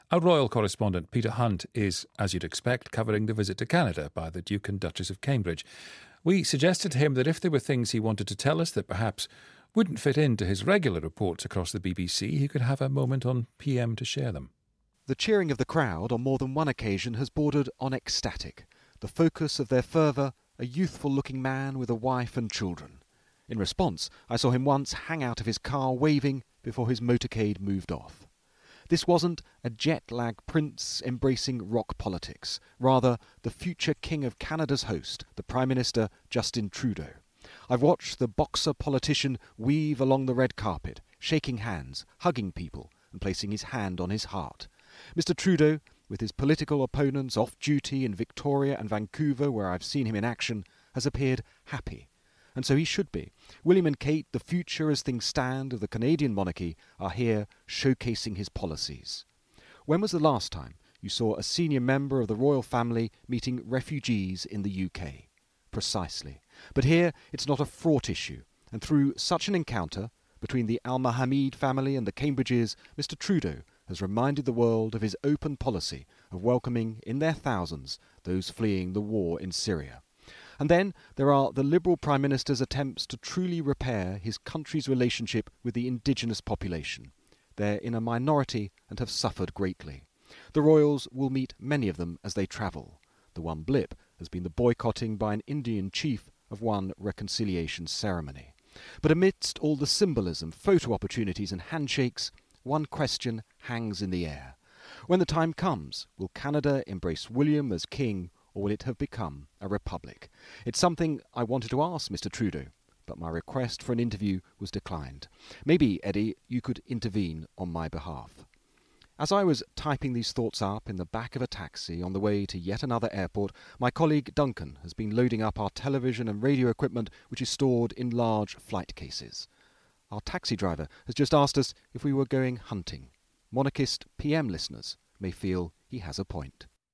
Our royal correspondent Peter Hunt is, as you'd expect, covering the visit to Canada by the Duke and Duchess of Cambridge. We suggested to him that if there were things he wanted to tell us that perhaps wouldn't fit into his regular reports across the BBC, he could have a moment on PM to share them. The cheering of the crowd on more than one occasion has bordered on ecstatic. The focus of their fervour, a youthful-looking man with a wife and children. In response, I saw him once hang out of his car waving before his motorcade moved off. This wasn't a jet-lag prince embracing rock politics, rather the future king of Canada's host, the Prime Minister Justin Trudeau. I've watched the boxer politician weave along the red carpet, shaking hands, hugging people, and placing his hand on his heart. Mr. Trudeau, with his political opponents off duty in Victoria and Vancouver, where I've seen him in action, has appeared happy. And so he should be. William and Kate, the future as things stand of the Canadian monarchy, are here showcasing his policies. When was the last time you saw a senior member of the royal family meeting refugees in the UK? Precisely. But here it's not a fraught issue, and through such an encounter between the Al-Mohammed family and the Cambridges, Mr. Trudeau has reminded the world of his open policy of welcoming in their thousands those fleeing the war in Syria. And then there are the Liberal Prime Minister's attempts to truly repair his country's relationship with the indigenous population. They're in a minority and have suffered greatly. The royals will meet many of them as they travel. The one blip has been the boycotting by an Indian chief of one reconciliation ceremony. But amidst all the symbolism, photo opportunities and handshakes, one question hangs in the air. When the time comes, will Canada embrace William as king, or will it have become a republic? It's something I wanted to ask Mr. Trudeau, but my request for an interview was declined. Maybe, Eddie, you could intervene on my behalf. As I was typing these thoughts up in the back of a taxi on the way to yet another airport, my colleague Duncan has been loading up our television and radio equipment, which is stored in large flight cases. Our taxi driver has just asked us if we were going hunting. Monarchist PM listeners may feel he has a point.